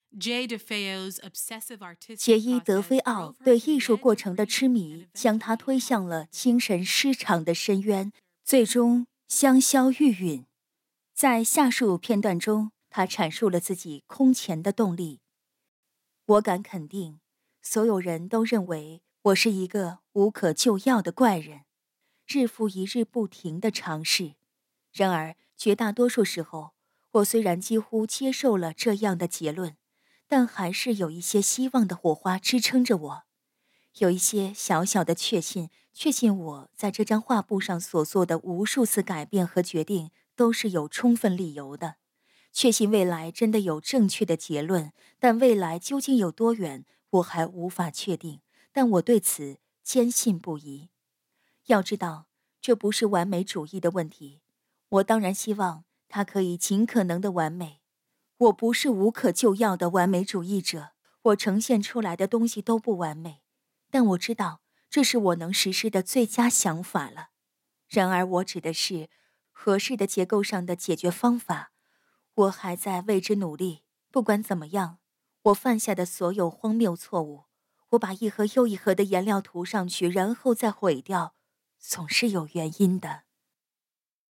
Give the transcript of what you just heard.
杰伊·德菲奥对艺术过程的痴迷，将他推向了精神失常的深渊，最终香消玉殒。在下述片段中，他阐述了自己空前的动力。我敢肯定，所有人都认为我是一个无可救药的怪人，日复一日不停地尝试。然而，绝大多数时候，我虽然几乎接受了这样的结论，但还是有一些希望的火花支撑着我，有一些小小的确信我在这张画布上所做的无数次改变和决定都是有充分理由的，确信未来真的有正确的结论，但未来究竟有多远，我还无法确定，但我对此坚信不疑。要知道，这不是完美主义的问题，我当然希望它可以尽可能的完美。我不是无可救药的完美主义者，我呈现出来的东西都不完美，但我知道这是我能实施的最佳想法了。然而我指的是合适的结构上的解决方法，我还在为之努力。不管怎么样，我犯下的所有荒谬错误，我把一盒又一盒的颜料涂上去，然后再毁掉，总是有原因的。